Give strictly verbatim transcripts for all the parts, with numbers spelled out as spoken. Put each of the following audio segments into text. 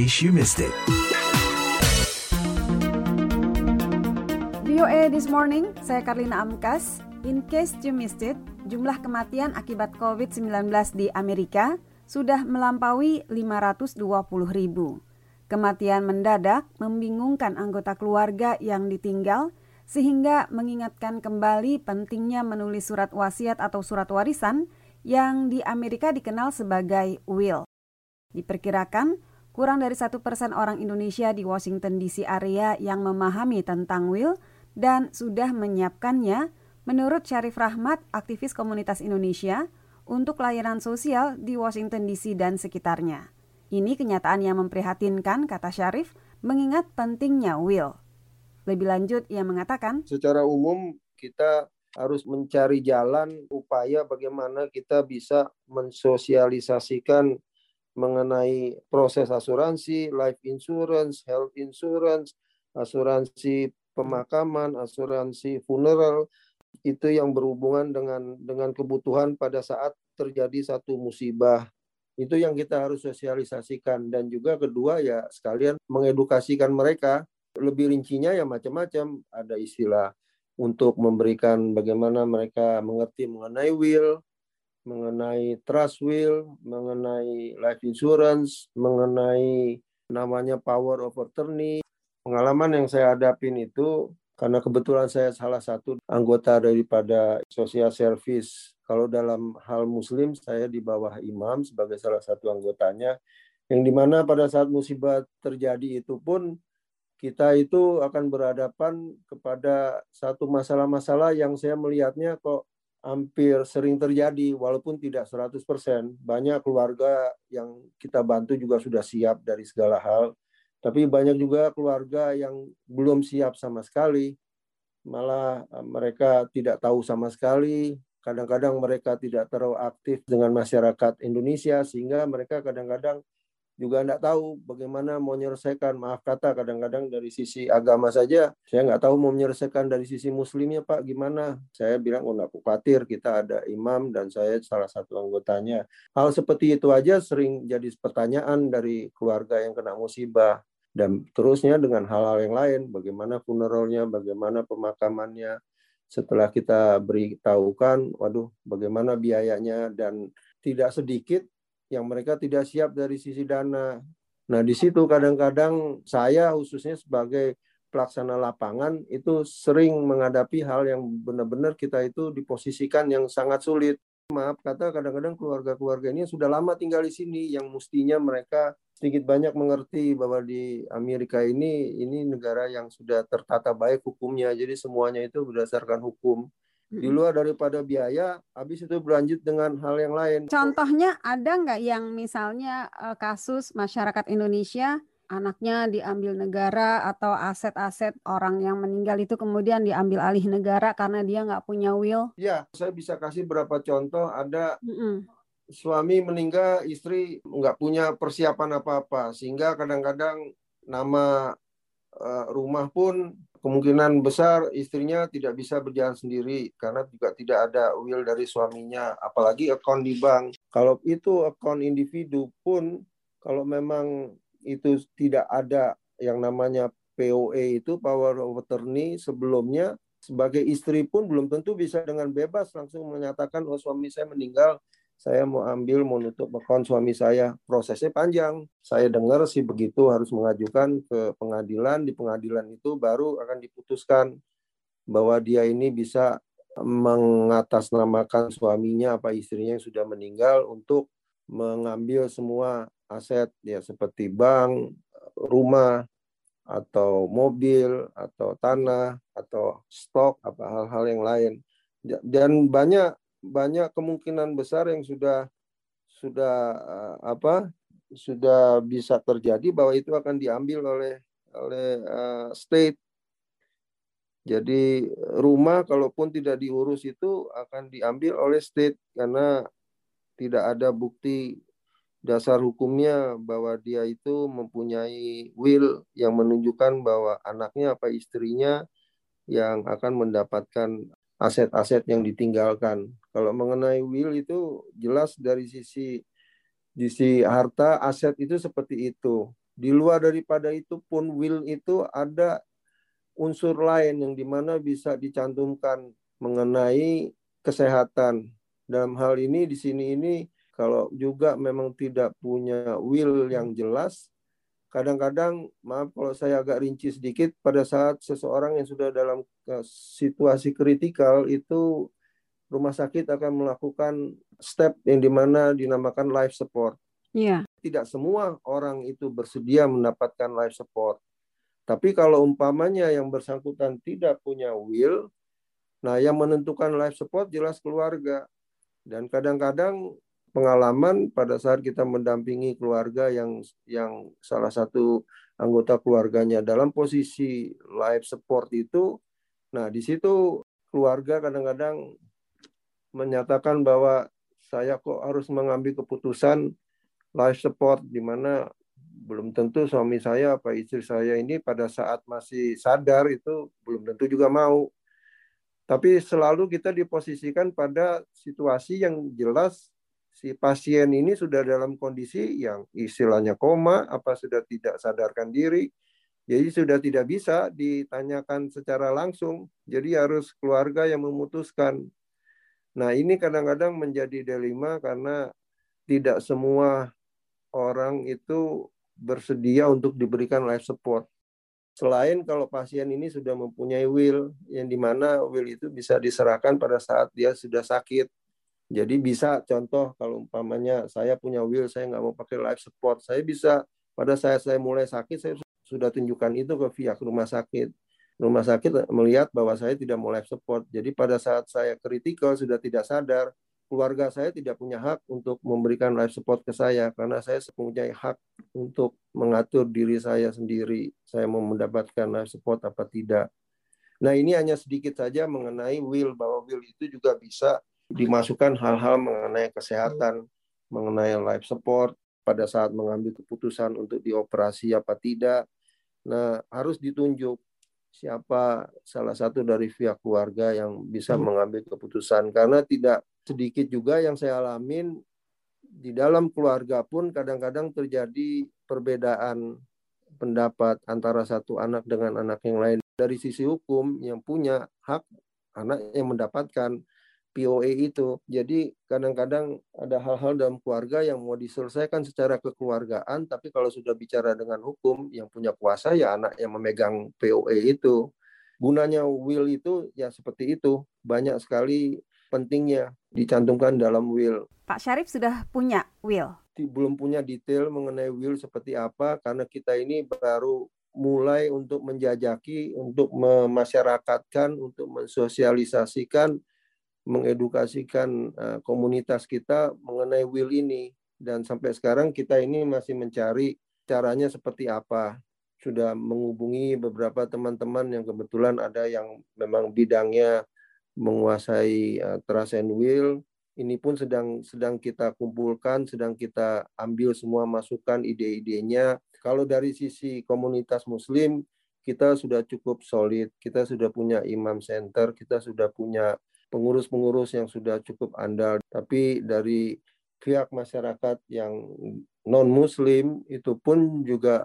case you missed it. V O A This Morning, saya Karlina Amkas. In case you missed it, jumlah kematian akibat covid sembilan belas di Amerika sudah melampaui lima ratus dua puluh ribu. Kematian mendadak membingungkan anggota keluarga yang ditinggal, sehingga mengingatkan kembali pentingnya menulis surat wasiat atau surat warisan yang di Amerika dikenal sebagai will. Diperkirakan, kurang dari satu persen orang Indonesia di Washington D C area yang memahami tentang will dan sudah menyiapkannya, menurut Syarif Rahmat, aktivis komunitas Indonesia, untuk layanan sosial di Washington D C dan sekitarnya. Ini kenyataan yang memprihatinkan, kata Syarif, mengingat pentingnya will. Lebih lanjut, ia mengatakan, secara umum kita harus mencari jalan upaya bagaimana kita bisa mensosialisasikan mengenai proses asuransi, life insurance, health insurance, asuransi pemakaman, asuransi funeral, itu yang berhubungan dengan dengan kebutuhan pada saat terjadi satu musibah. Itu yang kita harus sosialisasikan. Dan juga kedua ya sekalian mengedukasikan mereka. Lebih rincinya ya macam-macam. Ada istilah untuk memberikan bagaimana mereka mengerti mengenai will, mengenai trust will, mengenai life insurance, mengenai namanya power of attorney. Pengalaman yang saya hadapin itu, karena kebetulan saya salah satu anggota daripada social service. Kalau dalam hal muslim, saya di bawah imam sebagai salah satu anggotanya. Yang dimana pada saat musibah terjadi itu pun, kita itu akan berhadapan kepada satu masalah-masalah yang saya melihatnya kok hampir sering terjadi, walaupun tidak seratus persen. Banyak keluarga yang kita bantu juga sudah siap dari segala hal. Tapi banyak juga keluarga yang belum siap sama sekali. Malah mereka tidak tahu sama sekali. Kadang-kadang mereka tidak terlalu aktif dengan masyarakat Indonesia, sehingga mereka kadang-kadang juga tidak tahu bagaimana mau menyelesaikan. Maaf kata, kadang-kadang dari sisi agama saja, saya nggak tahu mau menyelesaikan dari sisi muslimnya, Pak, gimana? Saya bilang, oh nggak khawatir, kita ada imam dan saya salah satu anggotanya. Hal seperti itu aja sering jadi pertanyaan dari keluarga yang kena musibah. Dan terusnya dengan hal-hal yang lain, bagaimana funeralnya, bagaimana pemakamannya. Setelah kita beritahukan, waduh, bagaimana biayanya, dan tidak sedikit yang mereka tidak siap dari sisi dana. Nah, di situ kadang-kadang saya khususnya sebagai pelaksana lapangan itu sering menghadapi hal yang benar-benar kita itu diposisikan yang sangat sulit. Maaf kata, kadang-kadang keluarga-keluarga ini sudah lama tinggal di sini, yang mestinya mereka sedikit banyak mengerti bahwa di Amerika ini ini negara yang sudah tertata baik hukumnya, jadi semuanya itu berdasarkan hukum. Di luar daripada biaya, habis itu berlanjut dengan hal yang lain. Contohnya ada nggak yang misalnya uh, kasus masyarakat Indonesia, anaknya diambil negara atau aset-aset orang yang meninggal itu kemudian diambil alih negara karena dia nggak punya will? Ya, saya bisa kasih beberapa contoh. Ada Mm-mm. suami meninggal, istri nggak punya persiapan apa-apa, sehingga kadang-kadang nama uh, rumah pun kemungkinan besar istrinya tidak bisa berjalan sendiri karena juga tidak ada will dari suaminya, apalagi akun di bank. Kalau itu akun individu pun, kalau memang itu tidak ada yang namanya P O A itu, power of attorney, sebelumnya sebagai istri pun belum tentu bisa dengan bebas langsung menyatakan, oh suami saya meninggal, saya mau ambil, mau nutup akun suami saya. Prosesnya panjang. Saya dengar sih begitu, harus mengajukan ke pengadilan. Di pengadilan itu baru akan diputuskan bahwa dia ini bisa mengatasnamakan suaminya apa istrinya yang sudah meninggal untuk mengambil semua aset, ya seperti bank, rumah, atau mobil, atau tanah, atau stok, apa hal-hal yang lain. Dan banyak banyak kemungkinan besar yang sudah sudah uh, apa sudah bisa terjadi bahwa itu akan diambil oleh oleh uh, state. Jadi rumah kalaupun tidak diurus itu akan diambil oleh state karena tidak ada bukti dasar hukumnya bahwa dia itu mempunyai will yang menunjukkan bahwa anaknya apa istrinya yang akan mendapatkan aset-aset yang ditinggalkan. Kalau mengenai will itu jelas dari sisi sisi harta, aset itu seperti itu. Di luar daripada itu pun will itu ada unsur lain yang dimana bisa dicantumkan mengenai kesehatan. Dalam hal ini di sini ini kalau juga memang tidak punya will yang jelas, kadang-kadang, maaf kalau saya agak rinci sedikit, pada saat seseorang yang sudah dalam situasi kritikal itu rumah sakit akan melakukan step yang dimana dinamakan life support. Iya. Tidak semua orang itu bersedia mendapatkan life support. Tapi kalau umpamanya yang bersangkutan tidak punya will, nah yang menentukan life support jelas keluarga. Dan kadang-kadang pengalaman pada saat kita mendampingi keluarga yang yang salah satu anggota keluarganya dalam posisi life support itu, nah di situ keluarga kadang-kadang menyatakan bahwa saya kok harus mengambil keputusan life support di mana belum tentu suami saya apa istri saya ini pada saat masih sadar itu belum tentu juga mau. Tapi selalu kita diposisikan pada situasi yang jelas si pasien ini sudah dalam kondisi yang istilahnya koma, apa sudah tidak sadarkan diri. Jadi sudah tidak bisa ditanyakan secara langsung. Jadi harus keluarga yang memutuskan. Nah ini kadang-kadang menjadi dilema karena tidak semua orang itu bersedia untuk diberikan life support. Selain kalau pasien ini sudah mempunyai will, yang dimana will itu bisa diserahkan pada saat dia sudah sakit. Jadi bisa contoh kalau umpamanya saya punya will, saya nggak mau pakai life support, saya bisa pada saat saya mulai sakit, saya sudah tunjukkan itu ke pihak rumah sakit. Rumah sakit melihat bahwa saya tidak mau life support. Jadi pada saat saya kritikal, sudah tidak sadar, keluarga saya tidak punya hak untuk memberikan life support ke saya karena saya mempunyai hak untuk mengatur diri saya sendiri. Saya mau mendapatkan life support apa tidak. Nah ini hanya sedikit saja mengenai will, bahwa will itu juga bisa dimasukkan hal-hal mengenai kesehatan, mengenai life support pada saat mengambil keputusan untuk dioperasi apa tidak. Nah harus ditunjuk siapa salah satu dari pihak keluarga yang bisa mengambil keputusan karena tidak sedikit juga yang saya alamin di dalam keluarga pun kadang-kadang terjadi perbedaan pendapat antara satu anak dengan anak yang lain. Dari sisi hukum yang punya hak anak yang mendapatkan P O A itu. Jadi kadang-kadang ada hal-hal dalam keluarga yang mau diselesaikan secara kekeluargaan, tapi kalau sudah bicara dengan hukum yang punya kuasa ya anak yang memegang P O A itu. Gunanya will itu ya seperti itu. Banyak sekali pentingnya dicantumkan dalam will. Pak Syarif sudah punya will? Belum punya detail mengenai will seperti apa karena kita ini baru mulai untuk menjajaki, untuk memasyarakatkan, untuk mensosialisasikan, mengedukasikan uh, komunitas kita mengenai will ini. Dan sampai sekarang kita ini masih mencari caranya seperti apa. Sudah menghubungi beberapa teman-teman yang kebetulan ada yang memang bidangnya menguasai uh, trust and will. Ini pun sedang sedang kita kumpulkan, sedang kita ambil semua masukan ide-idenya. Kalau dari sisi komunitas muslim, kita sudah cukup solid. Kita sudah punya imam center, kita sudah punya pengurus-pengurus yang sudah cukup andal. Tapi dari pihak masyarakat yang non-muslim, itu pun juga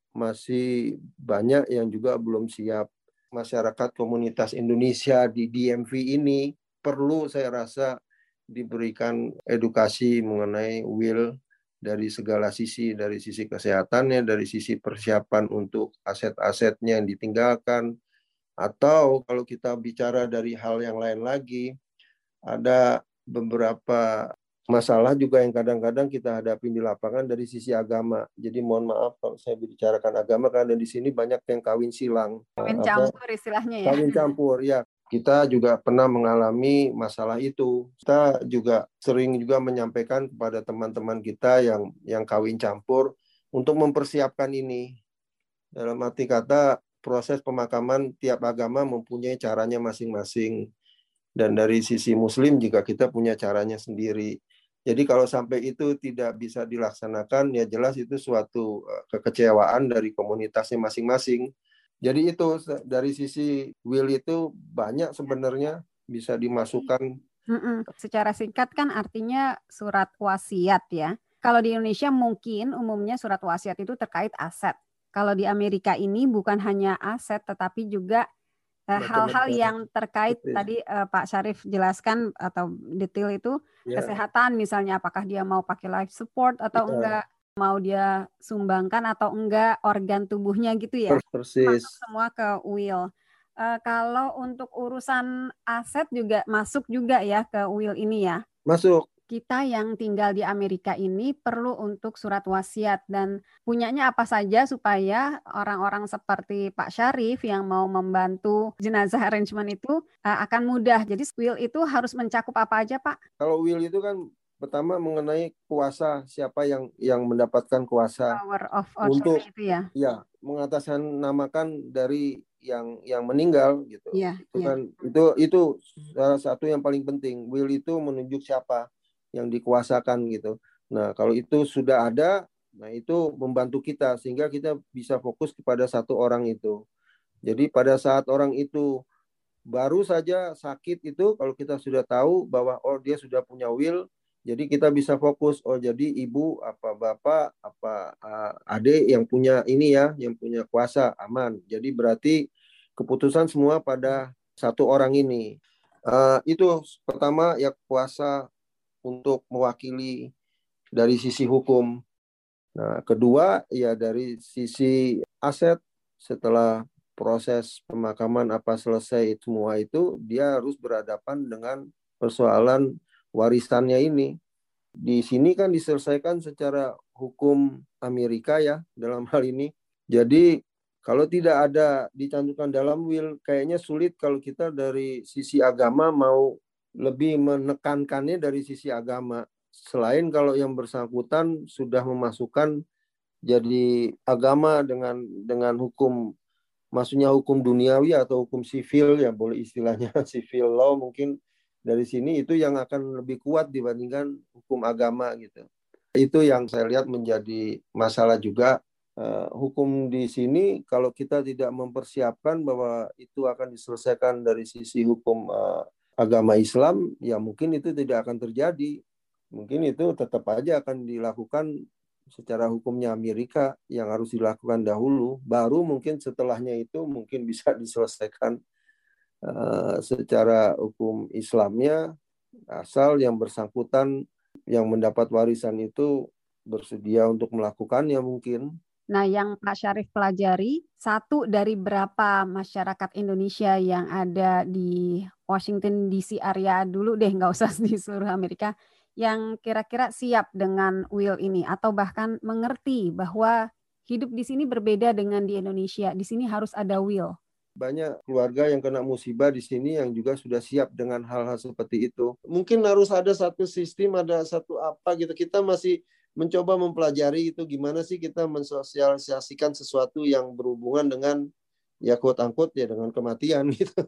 masih banyak yang juga belum siap. Masyarakat komunitas Indonesia di D M V ini perlu saya rasa diberikan edukasi mengenai will dari segala sisi, dari sisi kesehatannya, dari sisi persiapan untuk aset-asetnya yang ditinggalkan, atau kalau kita bicara dari hal yang lain lagi, ada beberapa masalah juga yang kadang-kadang kita hadapi di lapangan dari sisi agama. Jadi mohon maaf kalau saya bicarakan agama karena di sini banyak yang kawin silang. Kawin campur istilahnya ya. Kawin campur, ya. Kita juga pernah mengalami masalah itu. Kita juga sering juga menyampaikan kepada teman-teman kita yang yang kawin campur untuk mempersiapkan ini. Dalam arti kata, proses pemakaman tiap agama mempunyai caranya masing-masing. Dan dari sisi muslim juga kita punya caranya sendiri. Jadi kalau sampai itu tidak bisa dilaksanakan, ya jelas itu suatu kekecewaan dari komunitasnya masing-masing. Jadi itu dari sisi will itu banyak sebenarnya bisa dimasukkan. Mm-mm. Secara singkat kan artinya surat wasiat ya. Kalau di Indonesia mungkin umumnya surat wasiat itu terkait aset. Kalau di Amerika ini bukan hanya aset tetapi juga eh, hal-hal yang terkait Betul. tadi eh, Pak Syarif jelaskan atau detail itu Ya. kesehatan misalnya apakah dia mau pakai life support atau Ya. enggak, mau dia sumbangkan atau enggak organ tubuhnya gitu ya. Persis. Masuk semua ke will. Eh, kalau untuk urusan aset juga masuk juga ya ke will ini ya. Masuk. Kita yang tinggal di Amerika ini perlu untuk surat wasiat dan punyanya apa saja supaya orang-orang seperti Pak Syarif yang mau membantu jenazah arrangement itu uh, akan mudah. Jadi will itu harus mencakup apa aja, Pak? Kalau will itu kan pertama mengenai kuasa, siapa yang yang mendapatkan kuasa Power of untuk itu ya. Ya, mengatasnamakan dari yang yang meninggal gitu. Ya, itu ya. kan itu itu salah satu yang paling penting. Will itu menunjuk siapa yang dikuasakan gitu. Nah, kalau itu sudah ada, nah itu membantu kita sehingga kita bisa fokus kepada satu orang itu. Jadi pada saat orang itu baru saja sakit itu, kalau kita sudah tahu bahwa oh dia sudah punya will, jadi kita bisa fokus, oh jadi ibu, apa bapak, apa uh, adik yang punya ini ya, yang punya kuasa, aman. Jadi berarti keputusan semua pada satu orang ini. Uh, itu pertama ya kuasa untuk mewakili dari sisi hukum. Nah, kedua ya dari sisi aset setelah proses pemakaman apa selesai semua itu, dia harus berhadapan dengan persoalan warisannya ini. Di sini kan diselesaikan secara hukum Amerika ya dalam hal ini. Jadi kalau tidak ada dicantumkan dalam will, kayaknya sulit kalau kita dari sisi agama mau lebih menekankannya dari sisi agama. Selain kalau yang bersangkutan sudah memasukkan jadi agama dengan dengan hukum, maksudnya hukum duniawi atau hukum sivil ya boleh istilahnya civil law mungkin. Dari sini itu yang akan lebih kuat dibandingkan hukum agama gitu. Itu yang saya lihat menjadi masalah juga. Uh, hukum di sini kalau kita tidak mempersiapkan bahwa itu akan diselesaikan dari sisi hukum uh, agama Islam, ya mungkin itu tidak akan terjadi. Mungkin itu tetap aja akan dilakukan secara hukumnya Amerika yang harus dilakukan dahulu. Baru mungkin setelahnya itu mungkin bisa diselesaikan Uh, secara hukum Islamnya, asal yang bersangkutan yang mendapat warisan itu bersedia untuk melakukannya mungkin. Nah, yang Pak Syarif pelajari, satu dari berapa masyarakat Indonesia yang ada di Washington D C area dulu deh, nggak usah di seluruh Amerika, yang kira-kira siap dengan will ini atau bahkan mengerti bahwa hidup di sini berbeda dengan di Indonesia. Di sini harus ada will. Banyak keluarga yang kena musibah di sini yang juga sudah siap dengan hal-hal seperti itu. Mungkin harus ada satu sistem, ada satu apa gitu. Kita masih mencoba mempelajari itu gimana sih kita mensosialisasikan sesuatu yang berhubungan dengan ya quote-unquote ya dengan kematian gitu.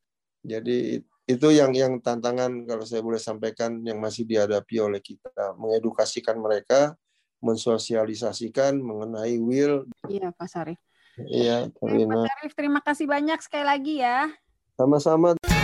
Jadi itu yang yang tantangan kalau saya boleh sampaikan yang masih dihadapi oleh kita, mengedukasikan mereka, mensosialisasikan mengenai will. Iya, Pak Syarif. Iya, Pak Syarif, terima kasih banyak sekali lagi ya. Sama-sama.